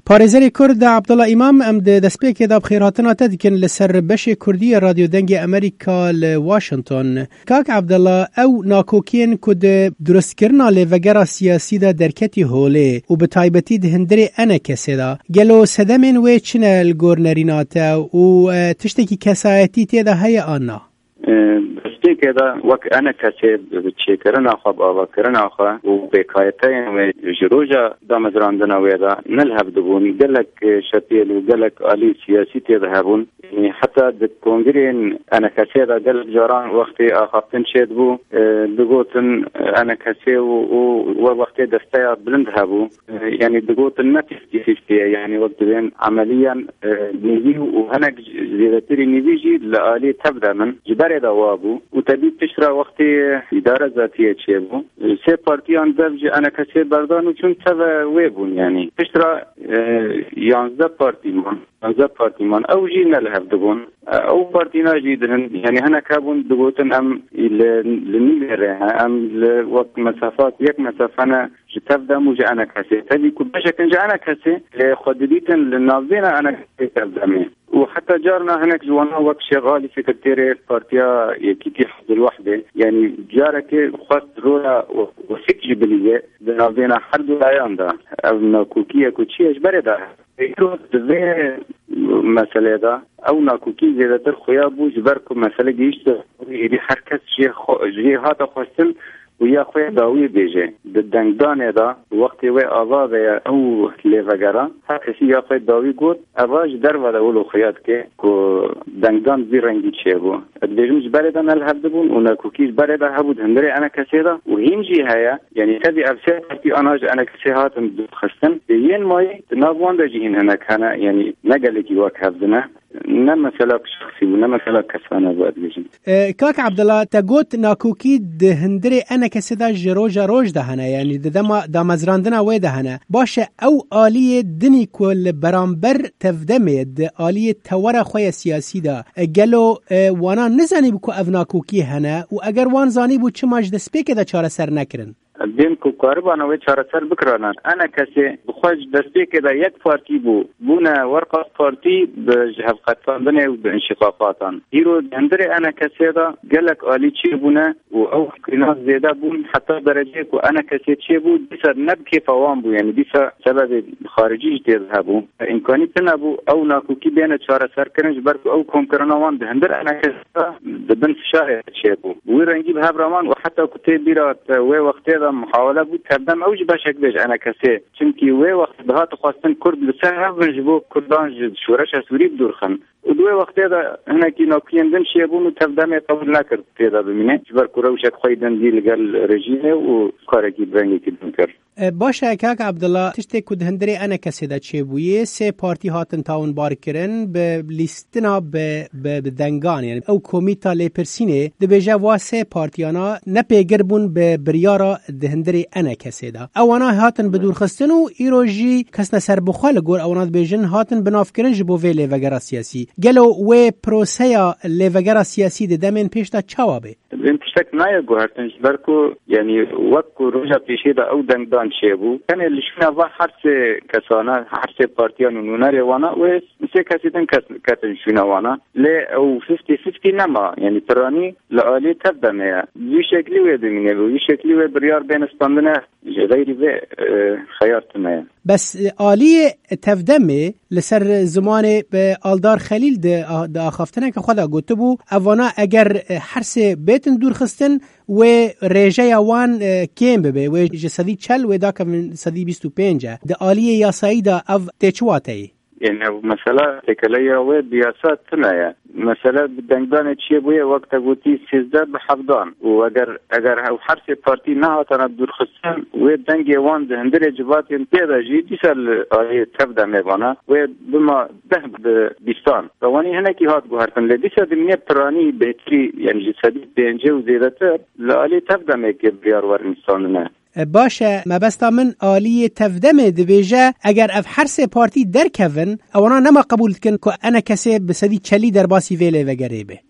پارێزەری کورد عەبدوڵڵا ئیمام ئەم دەستپێکێدا بخێرهاتناتە دیکەن لەسەر بەشێ کوردی رادیۆ دەنگی ئەمریکا لە واشنگتن. کاک عەبدوڵڵا ئەو ناکۆکیên ku di durustkirina lêvegera siyasî de derketî holê û bi taybetî di hindirê enekesê de gelo sedemên wê çi ne li gor nerîna te û tiştekî kesayetî tê de heye an na? كذا وك أنا كسب بتشكرنا خب أبكرنا خا وبكايتين وجروجا دامزراندنا ويدا نلهب دبوني قالك شتيل وقالك آلي سياسي تذهبون يعني حتى بالكونغرين أنا كسب قال جاران وقتي أخذتن شدبو دقوتن أنا كسب ووقتي دستيا بلندهبو يعني دقوتن ما تفتي يعني وقت بين عمليا نيجي وهناك زيادتي نيجي لآلي تبدأ من جبر دوابو وتبي تشرى وقتي إدارة ذاتية شيبو سي بارتيان دفج أنا كسي بردان وشون تبا ويبون يعني تشرى يانزا بارتيمان أو جينا لهف دبون أو بارتينا جيدهن يعني هنا كابون دبوتن أم لنيلها أم لوقت مسافات يك مسافنا جتبدا موجة أنا كسي تبي كل بشكل جا أنا كسي لخدديتن للناظرين أنا كسي تبدأ وحتى جارنا هناك جوانا وقت شغالي سكرتيري البارتيا يكيتي حد الوحدة يعني جارك خاص رولا وسك جبلية بنابينا حد الأيام ده أو كوكية كوتشية جبري ده يكون ذي مسألة ده أو ناكوكي زيادة الخيابو جبركم مسألة جيش يدي حركة جي هذا خاصن ويا خويا داوي بيجي بالدنگدان دا وقت وي آزاد او ليفگرا هر کسی یا خويا داوي گوت اواج در ولا ولو خيات كي كو دنگدان زي رنگي تشيبو ادبيجمش بردان الهبدبون وناكوكيش بردا هبود هندري انا كسيدا وهينجي هيا يعني تبي افساتي انا انا كسيهاتم خستن ين ماي ناوان دجين هناك هنا يعني نقلكي وك هبدنا نما سلاك شخصي ونما سلاك كسانا بعد بيجن كاك عبدالله تقوت ناكوكي ده هندري انا كسيدا جروجا روج دهنا يعني دا مزراندنا وي دهنا باشه او آلية دني كل برامبر تفدمد آلية تورا خويا سياسي دا قالو وانا نزاني بكو او ناكوكي هنا و اگر وان زاني بو چماج دسپيك دا چاره سر نكرن بين كوكاربانا ويشارة سر بكرانا أنا كسي بخوش دستي كده يك بارتي بونا ورقة بارتي بجهب قطان بنا وبانشقاقاتان هيرو هندري أنا كسي دا قالك آلي چي بونا وأو ناس زيادة بون حتى درجيك وأنا كسي چي بو ديسا نبكي فوان بو يعني ديسا سبب خارجي تذهبو إمكاني تنبو أو ناكوكي بينا شارة سر كرنج بركو أو كومكرنا وان هندر أنا كسي دبن فشارة چي بو ويرنجي بهاب رامان وحتى كتير بيرات وي وقتي محاولة بود کردم اوج باشک بیش انا کسی چونکی وی وقت بهات خواستن کرد لسه بنجبو کردان شورش سوری بدورخن و دوی وقت دا هنا کی ناکیندن شیبون و تفدام قبول نکرد پیدا ببینه جبر کروشک خیدن دیل گل رژیمه و کارکی برنگی کردن کرد باشه کاک عبدالله تشتی کد هندری انا کسی دا چه بویه سه پارتی هاتن تاون بار کرن به لیستنا به دنگان یعنی او کمیتا لیپرسینه ده بیجه واسه پارتیانا نپیگر بون به بریارا ده هندری انا کسی دا اوانا هاتن بدور خستن و ایروژی کسنا سر بخوال گور اوانا ده بیجن هاتن بناف کرن جبو وی لیوگرا سیاسی گلو وی پروسیا لیوگرا سیاسی ده دمین پیش دا چوابه این پشتک نایه گوهرتنش برکو یعنی وقت روژا پیشی دا او دنگدان شیبو کنه لشونا و حرس کسانا حرس پارتیان و نوناری وانا و مسیح کسیدن کتن شونا وانا لی او 50-50 نما یعنی پرانی لآلی تبدمه یه شکلی وی دمینه و یه شکلی وی بریار بین اسپاندنه غیری وی خیارتنه بس آلی تفدمه لسر زمان به آلدار خلیل ده آخافتنه که خدا گوته بو اوانا اگر حرس بیتن دور خستن و ریجه وان کم ببه و جسدی چل و دا که من صدی 25 ده آلی یاسایی ده او تیچواته يعني مسألة تكلية وبياسات تنايا مسألة بدنجدان تشي بويا وقت قوتي سيزداد بحفظان وأجر أو حرس بارتي نها تندور خصن ودنجي وان هندري جبات ينتهي جي تسال تبدأ مبانا وبما ده بيستان فواني هنا كي هات جوهرتن لديسا دمية براني بيتري يعني جسدي بينجي وزيادة لآلي تبدأ مكبريار ورنستاننا باشه مبستا من آلی تفدمه دویجه اگر اف حرس پارتی در کون اوانا نما قبول کن که انا کسی بسدی چلی در باسی ویله و گریبه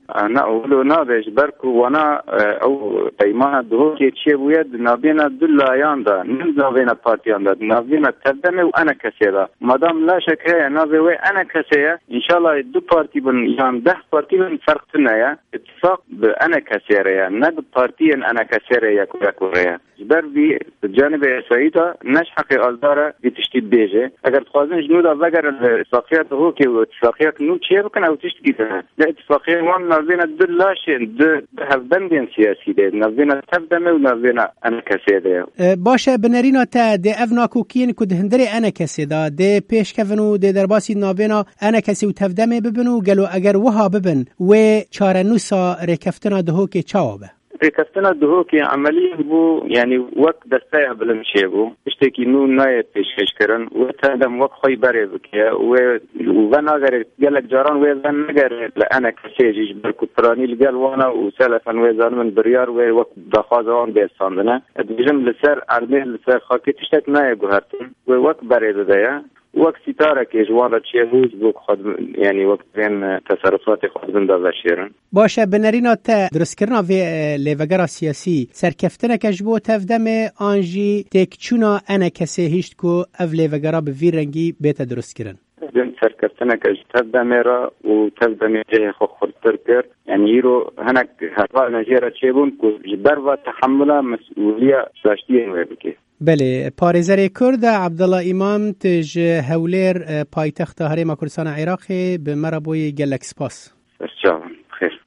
أنا أولو نابش بركو وانا أو بيمان دهو كي تشيبويد نابينا دلا ياندا نابينا بارتياندا نابينا تقدمي وأنا كسيدا مادام لا شك هي نابي أنا كسيا إن شاء الله دو بارتي بن يان 10 بارتي بن فرقتنا يا اتفاق بأنا كسيريا ند بارتي أنا كسيريا كوريا بربي الجانب السعيدة نشحق ألدارة بتشتيد بيجي أجر تخازن جنودا بقر الاتفاقيات هو كي اتفاقيات نو تشير كان أو تشتيدها لا اتفاقية وان نبينا دلاش هفبندين سياسي ده نبينا تفدمه ونبينا أنا كسيده باشه بنرينا تا ده افناکو کین کد هندری أنا كسيدا ده پیش کفنو ده درباسی نبینا أنا كسي و تفدمه ببنو گلو اگر وها ببن و چارنوسا رکفتنا دهو که چاوبه ركفتنا دهوكي عمليا بو يعني وقت دستايا بالمشيبو اشتكي نو ناية تشكش كرن وتهدم وقت خوي باري بكيا وغناغر قالك جاران وغناغر لأنا كسيجيش بالكتراني لقال وانا وسالفا ويزان من بريار ووقت دخازوان بيستاندنا ادبجم لسر عرميه لسر خاكي تشتك ناية قهرتن ووقت باري بدايا وقت ستاره که جوانت چهوز بو خود یعنی وقت بین تصرفات خود بنده بشیرن باشه بنرینا تا درست کردن و لیوگرا سیاسی سرکفتنه کجبو تفدم آنجی تکچونا انا کسی هیچ کو اف لیوگرا به وی رنگی بیت درست کردن دن سرکفتنه کج تفدم را و تفدم جه خود خودتر کرد یعنی ایرو هنک هروا نجیره چیبون که جبر و تحمل مسئولیه داشتی اینوه بکی بله پارێزەرێ کورد عەبدەڵڵا ئیمام تژ هەولێر پایتەختە هەرێما کوردستانە عێراقێ بمەرە بۆی گەلەک سپاس.